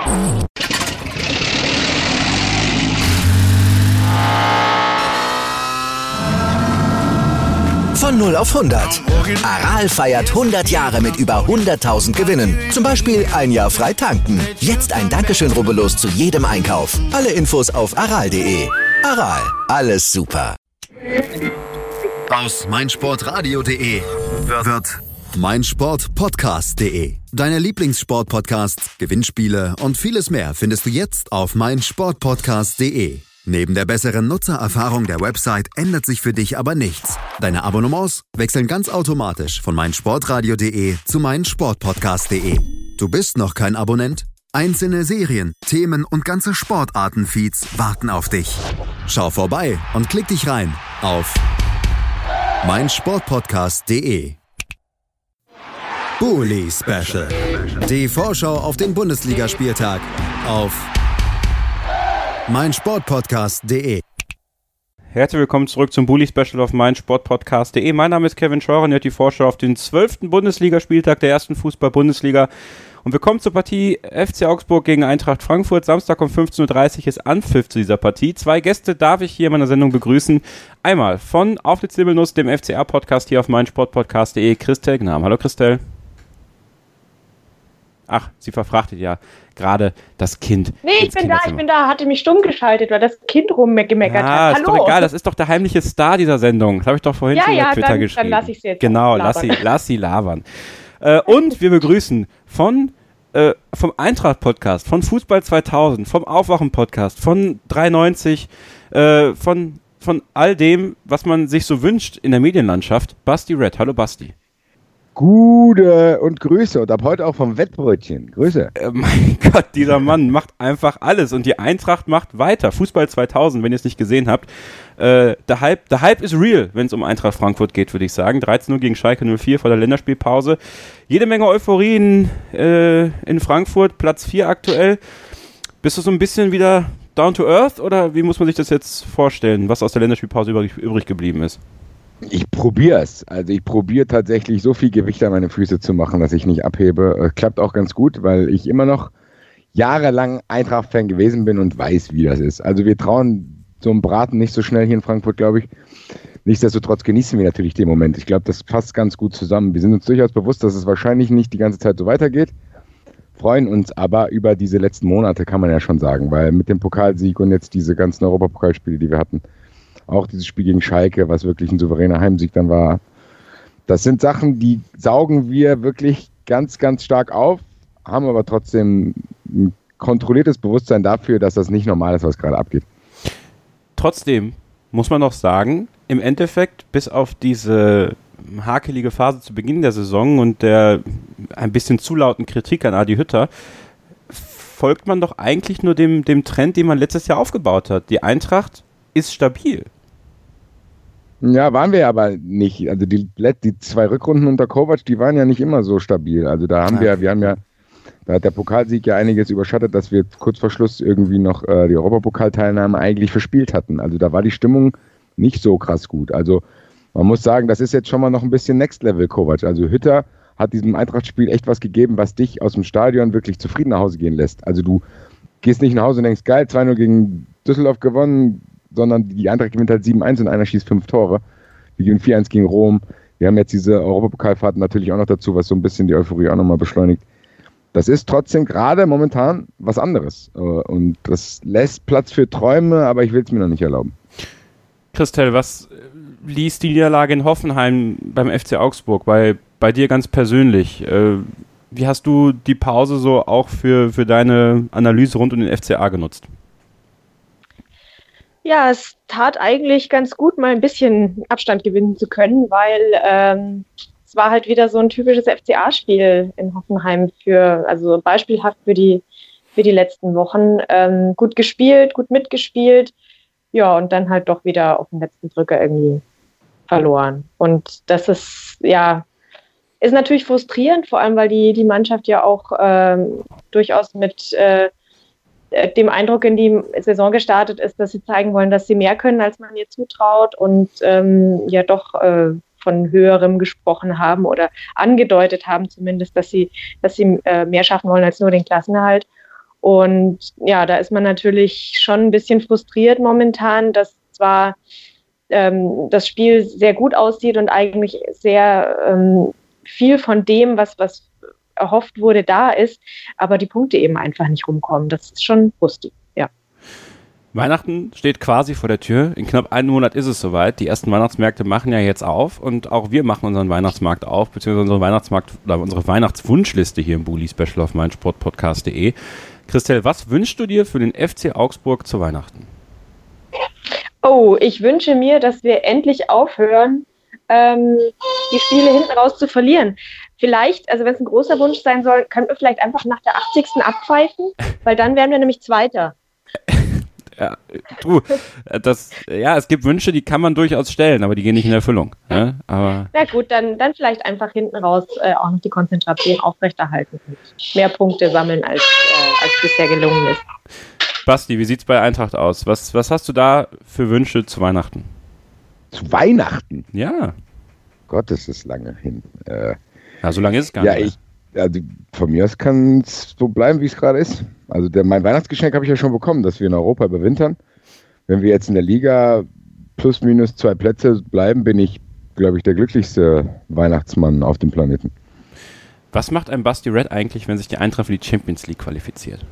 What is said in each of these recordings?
Von 0 auf 100. Aral feiert 100 Jahre mit über 100.000 Gewinnen. Zum Beispiel ein Jahr frei tanken. Jetzt ein Dankeschön, rubbellos zu jedem Einkauf. Alle Infos auf aral.de. Aral, alles super. Aus meinsportradio.de wird meinsportpodcast.de. Deine Lieblingssportpodcasts, Gewinnspiele und vieles mehr findest du jetzt auf meinsportpodcast.de. Neben der besseren Nutzererfahrung der Website ändert sich für dich aber nichts. Deine Abonnements wechseln ganz automatisch von meinsportradio.de zu meinsportpodcast.de. Du bist noch kein Abonnent? Einzelne Serien, Themen und ganze Sportarten-Feeds warten auf dich. Schau vorbei und klick dich rein auf meinsportpodcast.de. Bully Special. Die Vorschau auf den Bundesligaspieltag auf meinsportpodcast.de. Herzlich willkommen zurück zum Bully Special auf meinsportpodcast.de. Mein Name ist Kevin Scheurer und ihr hört die Vorschau auf den 12. Bundesligaspieltag der ersten Fußball-Bundesliga. Und wir kommen zur Partie FC Augsburg gegen Eintracht Frankfurt. Samstag um 15.30 Uhr ist Anpfiff zu dieser Partie. 2 Gäste darf ich hier in meiner Sendung begrüßen. Einmal von Auf die Zirbelnuss, dem FCA-Podcast hier auf meinsportpodcast.de, Christel Gnam. Hallo Christel. Ach, sie verfrachtet ja gerade das Kind. Nee, ich bin da, hatte mich stumm geschaltet, weil das Kind rumgemeckert hat. Hallo. Ist doch egal, das ist doch der heimliche Star dieser Sendung. Das habe ich doch vorhin schon auf Twitter geschrieben. Dann lasse ich sie jetzt Genau, lass sie labern. Und wir begrüßen vom Eintracht-Podcast, von Fußball 2000, vom Aufwachen-Podcast, von 93, von all dem, was man sich so wünscht in der Medienlandschaft, Basti Red. Hallo Basti. Gute und Grüße und ab heute auch vom Wettbrötchen. Grüße. Mein Gott, dieser Mann macht einfach alles und die Eintracht macht weiter. Fußball 2000, wenn ihr es nicht gesehen habt. Der Hype ist real, wenn es um Eintracht Frankfurt geht, würde ich sagen. 13-0 gegen Schalke 04 vor der Länderspielpause. Jede Menge Euphorie in Frankfurt, Platz 4 aktuell. Bist du so ein bisschen wieder down to earth oder wie muss man sich das jetzt vorstellen, was aus der Länderspielpause übrig geblieben ist? Ich probiere es. Also ich probiere tatsächlich so viel Gewicht an meine Füße zu machen, dass ich nicht abhebe. Klappt auch ganz gut, weil ich immer noch jahrelang Eintracht-Fan gewesen bin und weiß, wie das ist. Also wir trauen so einem Braten nicht so schnell hier in Frankfurt, glaube ich. Nichtsdestotrotz genießen wir natürlich den Moment. Ich glaube, das passt ganz gut zusammen. Wir sind uns durchaus bewusst, dass es wahrscheinlich nicht die ganze Zeit so weitergeht. Freuen uns aber über diese letzten Monate, kann man ja schon sagen. Weil mit dem Pokalsieg und jetzt diese ganzen Europapokalspiele, die wir hatten, auch dieses Spiel gegen Schalke, was wirklich ein souveräner Heimsieg dann war. Das sind Sachen, die saugen wir wirklich ganz, ganz stark auf, haben aber trotzdem ein kontrolliertes Bewusstsein dafür, dass das nicht normal ist, was gerade abgeht. Trotzdem muss man noch sagen, im Endeffekt, bis auf diese hakelige Phase zu Beginn der Saison und der ein bisschen zu lauten Kritik an Adi Hütter, folgt man doch eigentlich nur dem Trend, den man letztes Jahr aufgebaut hat. Die Eintracht ist stabil. Ja, waren wir aber nicht. Also die 2 Rückrunden unter Kovac, die waren ja nicht immer so stabil. Also da haben da hat der Pokalsieg ja einiges überschattet, dass wir kurz vor Schluss irgendwie noch die Europapokalteilnahme eigentlich verspielt hatten. Also da war die Stimmung nicht so krass gut. Also man muss sagen, das ist jetzt schon mal noch ein bisschen Next Level Kovac. Also Hütter hat diesem Eintracht-Spiel echt was gegeben, was dich aus dem Stadion wirklich zufrieden nach Hause gehen lässt. Also du gehst nicht nach Hause und denkst, geil, 2-0 gegen Düsseldorf gewonnen, sondern die Eintracht gewinnt halt 7-1 und einer schießt 5 Tore. Wir gewinnen 4-1 gegen Rom. Wir haben jetzt diese Europapokalfahrt natürlich auch noch dazu, was so ein bisschen die Euphorie auch nochmal beschleunigt. Das ist trotzdem gerade momentan was anderes. Und das lässt Platz für Träume, aber ich will es mir noch nicht erlauben. Christel, was ließ die Niederlage in Hoffenheim beim FC Augsburg, bei dir ganz persönlich? Wie hast du die Pause so auch für deine Analyse rund um den FCA genutzt? Ja, es tat eigentlich ganz gut, mal ein bisschen Abstand gewinnen zu können, weil es war halt wieder so ein typisches FCA-Spiel in Hoffenheim also beispielhaft für die letzten Wochen. Gut gespielt, gut mitgespielt, ja, und dann halt doch wieder auf den letzten Drücker irgendwie verloren. Und das ist natürlich frustrierend, vor allem weil die Mannschaft ja auch durchaus mit dem Eindruck in die Saison gestartet ist, dass sie zeigen wollen, dass sie mehr können, als man ihr zutraut und von Höherem gesprochen haben oder angedeutet haben zumindest, dass sie mehr schaffen wollen als nur den Klassenerhalt. Und ja, da ist man natürlich schon ein bisschen frustriert momentan, dass zwar das Spiel sehr gut aussieht und eigentlich sehr viel von dem, was erhofft wurde, da ist, aber die Punkte eben einfach nicht rumkommen. Das ist schon frustig, ja. Weihnachten steht quasi vor der Tür. In knapp einem Monat ist es soweit. Die ersten Weihnachtsmärkte machen ja jetzt auf und auch wir machen unseren Weihnachtsmarkt auf, beziehungsweise unsere Weihnachtswunschliste hier im Bully Special auf meinsportpodcast.de. Christel, was wünschst du dir für den FC Augsburg zu Weihnachten? Oh, ich wünsche mir, dass wir endlich aufhören, die Spiele hinten raus zu verlieren. Vielleicht, also wenn es ein großer Wunsch sein soll, könnten wir vielleicht einfach nach der 80. abpfeifen, weil dann wären wir nämlich Zweiter. Ja, es gibt Wünsche, die kann man durchaus stellen, aber die gehen nicht in Erfüllung. Ja, aber na gut, dann vielleicht einfach hinten raus auch noch die Konzentration aufrechterhalten und mehr Punkte sammeln, als bisher gelungen ist. Basti, wie sieht's bei Eintracht aus? Was hast du da für Wünsche zu Weihnachten? Zu Weihnachten? Ja. Gott, das ist lange hin. So lange ist es gar nicht. Also von mir aus kann es so bleiben, wie es gerade ist. Also mein Weihnachtsgeschenk habe ich ja schon bekommen, dass wir in Europa überwintern. Wenn wir jetzt in der Liga plus minus 2 Plätze bleiben, bin ich, glaube ich, der glücklichste Weihnachtsmann auf dem Planeten. Was macht ein Basti Red eigentlich, wenn sich die Eintracht für die Champions League qualifiziert?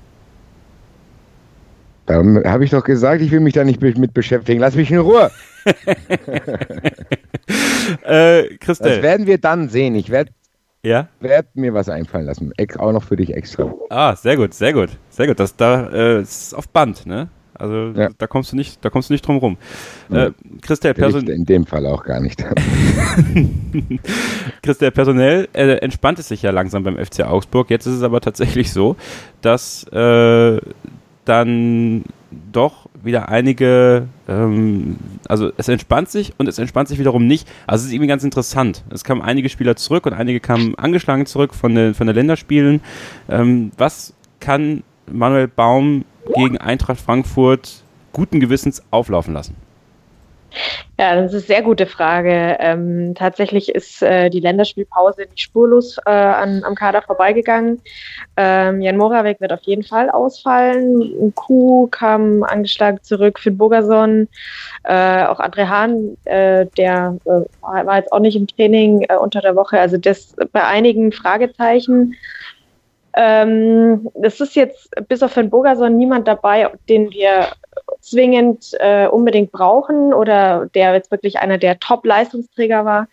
Da habe ich doch gesagt, ich will mich da nicht mit beschäftigen. Lass mich in Ruhe. Christel. Das werden wir dann sehen. Ich werde werd mir was einfallen lassen. Auch noch für dich extra. Ah, sehr gut, sehr gut. Sehr gut. Das ist auf Band, ne? Also ja. da kommst du nicht drum rum. Christel, in dem Fall auch gar nicht. Christel, personell entspannt es sich ja langsam beim FC Augsburg. Jetzt ist es aber tatsächlich so, dass dann doch wieder einige, also es entspannt sich und es entspannt sich wiederum nicht. Also es ist irgendwie ganz interessant. Es kamen einige Spieler zurück und einige kamen angeschlagen zurück von der Länderspielen. Was kann Manuel Baum gegen Eintracht Frankfurt guten Gewissens auflaufen lassen? Ja, das ist eine sehr gute Frage. Tatsächlich ist die Länderspielpause nicht spurlos am Kader vorbeigegangen. Jan Moravec wird auf jeden Fall ausfallen. Kuh kam angeschlagen zurück, Finn Bogerson, auch André Hahn, der war jetzt auch nicht im Training unter der Woche. Also das bei einigen Fragezeichen. Das ist jetzt bis auf Finn Bogerson niemand dabei, den wir zwingend unbedingt brauchen oder der jetzt wirklich einer der Top-Leistungsträger war.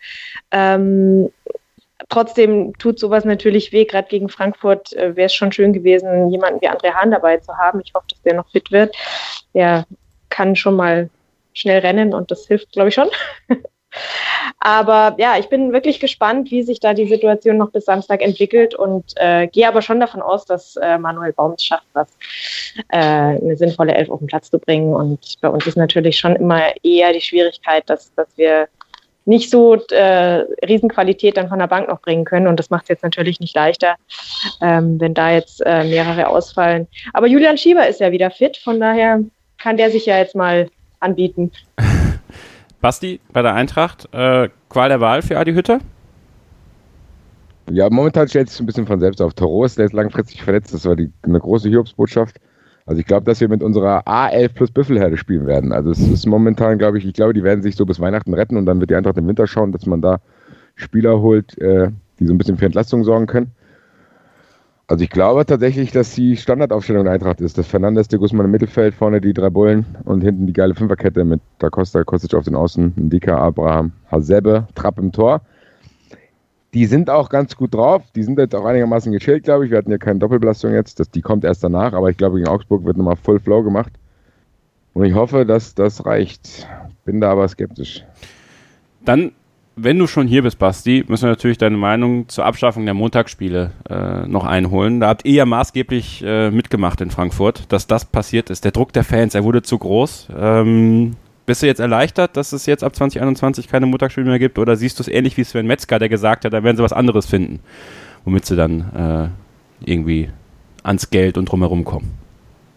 Trotzdem tut sowas natürlich weh, gerade gegen Frankfurt wäre es schon schön gewesen, jemanden wie André Hahn dabei zu haben. Ich hoffe, dass der noch fit wird. Der kann schon mal schnell rennen und das hilft, glaube ich, schon. Aber ja, ich bin wirklich gespannt, wie sich da die Situation noch bis Samstag entwickelt und gehe aber schon davon aus, dass Manuel Baum es schafft, eine sinnvolle Elf auf den Platz zu bringen. Und bei uns ist natürlich schon immer eher die Schwierigkeit, dass wir nicht so Riesenqualität dann von der Bank noch bringen können. Und das macht es jetzt natürlich nicht leichter, wenn da jetzt mehrere ausfallen. Aber Julian Schieber ist ja wieder fit, von daher kann der sich ja jetzt mal anbieten. Basti, bei der Eintracht, Qual der Wahl für Adi Hütter? Ja, momentan stellt es ein bisschen von selbst auf. Toros, der ist langfristig verletzt, das war eine große Hiobsbotschaft. Also ich glaube, dass wir mit unserer A11 plus Büffelherde spielen werden. Also es ist momentan, glaube ich, die werden sich so bis Weihnachten retten und dann wird die Eintracht im Winter schauen, dass man da Spieler holt, die so ein bisschen für Entlastung sorgen können. Also ich glaube tatsächlich, dass die Standardaufstellung der Eintracht ist, dass Fernandes, de Guzman im Mittelfeld, vorne die 3 Bullen und hinten die geile Fünferkette mit Da Costa, Kostic auf den Außen, Ndika, Abraham, Hasebe, Trapp im Tor. Die sind auch ganz gut drauf, die sind jetzt auch einigermaßen gechillt, glaube ich. Wir hatten ja keine Doppelbelastung jetzt, die kommt erst danach, aber ich glaube, gegen Augsburg wird nochmal Full Flow gemacht. Und ich hoffe, dass das reicht. Bin da aber skeptisch. Dann, wenn du schon hier bist, Basti, müssen wir natürlich deine Meinung zur Abschaffung der Montagsspiele noch einholen. Da habt ihr ja maßgeblich mitgemacht in Frankfurt, dass das passiert ist. Der Druck der Fans, er wurde zu groß. Bist du jetzt erleichtert, dass es jetzt ab 2021 keine Montagsspiele mehr gibt? Oder siehst du es ähnlich wie Sven Metzger, der gesagt hat, da werden sie was anderes finden, womit sie dann irgendwie ans Geld und drumherum kommen?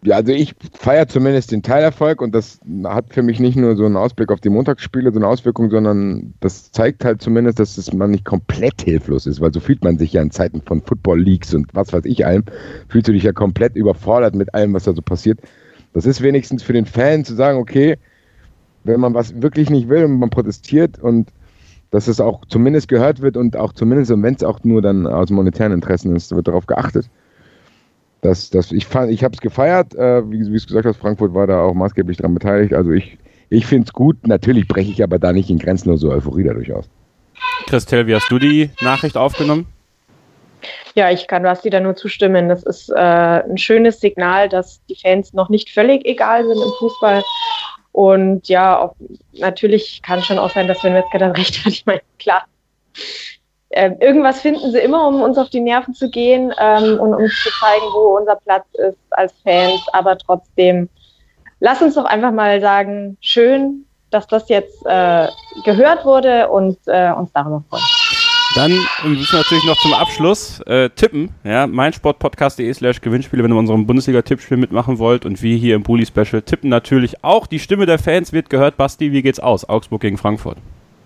Ja, also ich feiere zumindest den Teilerfolg und das hat für mich nicht nur so einen Ausblick auf die Montagsspiele, so eine Auswirkung, sondern das zeigt halt zumindest, dass man nicht komplett hilflos ist, weil so fühlt man sich ja in Zeiten von Football-Leagues und was weiß ich allem, fühlst du dich ja komplett überfordert mit allem, was da so passiert. Das ist wenigstens für den Fan zu sagen, okay, wenn man was wirklich nicht will und man protestiert und dass es auch zumindest gehört wird und auch zumindest, und wenn es auch nur dann aus monetären Interessen ist, wird darauf geachtet. Ich habe es gefeiert, wie du gesagt hast, Frankfurt war da auch maßgeblich daran beteiligt. Also ich finde es gut, natürlich breche ich aber da nicht in grenzenlose Euphorie dadurch aus. Christel, wie hast du die Nachricht aufgenommen? Ja, ich kann Basti da nur zustimmen. Das ist ein schönes Signal, dass die Fans noch nicht völlig egal sind im Fußball. Und ja, auch, natürlich kann schon auch sein, dass Sven Metzger dann recht hat. Ich meine, klar. Irgendwas finden sie immer, um uns auf die Nerven zu gehen und uns zu zeigen, wo unser Platz ist als Fans. Aber trotzdem, lass uns doch einfach mal sagen, schön, dass das jetzt gehört wurde und uns darüber freuen. Dann müssen wir natürlich noch zum Abschluss tippen. Ja, meinsportpodcast.de/Gewinnspiele, wenn ihr in unserem Bundesliga-Tippspiel mitmachen wollt. Und wir hier im Bully-Special tippen natürlich auch. Die Stimme der Fans wird gehört. Basti, wie geht's aus? Augsburg gegen Frankfurt.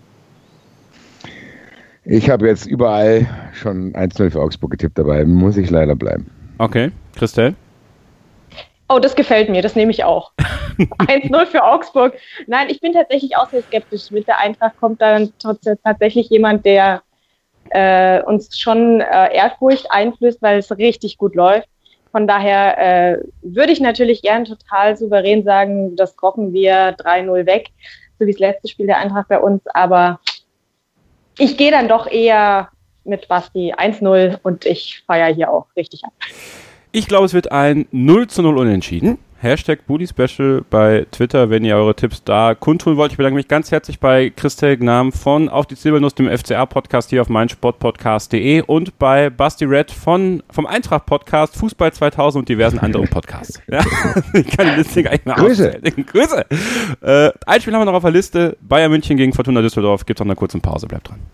Ich habe jetzt überall schon 1-0 für Augsburg getippt, dabei muss ich leider bleiben. Okay, Christel? Oh, das gefällt mir, das nehme ich auch. 1-0 für Augsburg. Nein, ich bin tatsächlich auch sehr skeptisch. Mit der Eintracht kommt dann tatsächlich jemand, der uns schon Ehrfurcht einflößt, weil es richtig gut läuft. Von daher würde ich natürlich gern total souverän sagen, das rocken wir 3-0 weg, so wie das letzte Spiel der Eintracht bei uns, aber ich gehe dann doch eher mit Basti 1-0 und ich feiere hier auch richtig ab. Ich glaube, es wird ein 0-0 unentschieden. #BullySpecial bei Twitter, wenn ihr eure Tipps da kundtun wollt. Ich bedanke mich ganz herzlich bei Christel Gnam von Auf die Zirbelnuss, dem FCA-Podcast hier auf meinsportpodcast.de und bei Basti Red vom Eintracht-Podcast, Fußball 2000 und diversen anderen Podcasts. Ja? Ich kann die Liste gar nicht mehr Grüße. Grüße! Ein Spiel haben wir noch auf der Liste. Bayern München gegen Fortuna Düsseldorf. Gibt es noch eine kurze Pause. Bleibt dran.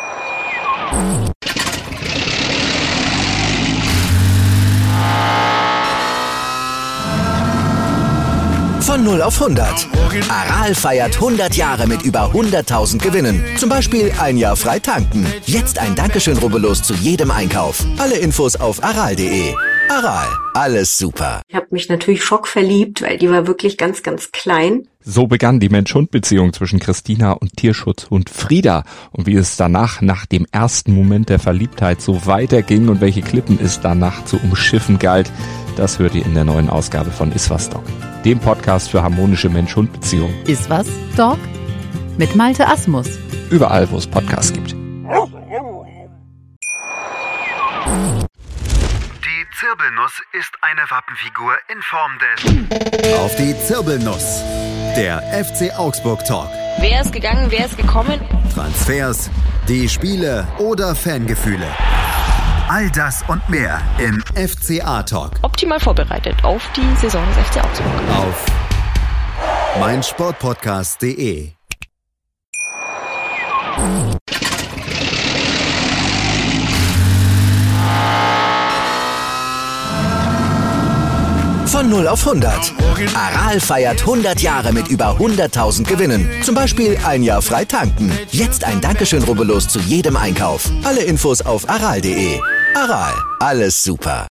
Von 0 auf 100. Aral feiert 100 Jahre mit über 100.000 Gewinnen. Zum Beispiel ein Jahr frei tanken. Jetzt ein Dankeschön, rubbellos zu jedem Einkauf. Alle Infos auf aral.de. Aral, alles super. Ich habe mich natürlich schockverliebt, weil die war wirklich ganz, ganz klein. So begann die Mensch-Hund-Beziehung zwischen Christina und Tierschutzhund Frieda. Und wie es danach, nach dem ersten Moment der Verliebtheit, so weiterging und welche Klippen es danach zu umschiffen galt, das hört ihr in der neuen Ausgabe von Iswas Dog, dem Podcast für harmonische Mensch-Hund-Beziehungen. Iswas Dog? Mit Malte Asmus. Überall, wo es Podcasts gibt. Die Zirbelnuss ist eine Wappenfigur in Form des... Auf die Zirbelnuss. Der FC Augsburg Talk. Wer ist gegangen, wer ist gekommen? Transfers, die Spiele oder Fangefühle. All das und mehr im FCA Talk. Optimal vorbereitet auf die Saison des FC Augsburg. Auf meinsportpodcast.de. Von 0 auf 100. Aral feiert 100 Jahre mit über 100.000 Gewinnen. Zum Beispiel ein Jahr frei tanken. Jetzt ein Dankeschön, rubbellos zu jedem Einkauf. Alle Infos auf aral.de. Aral, alles super.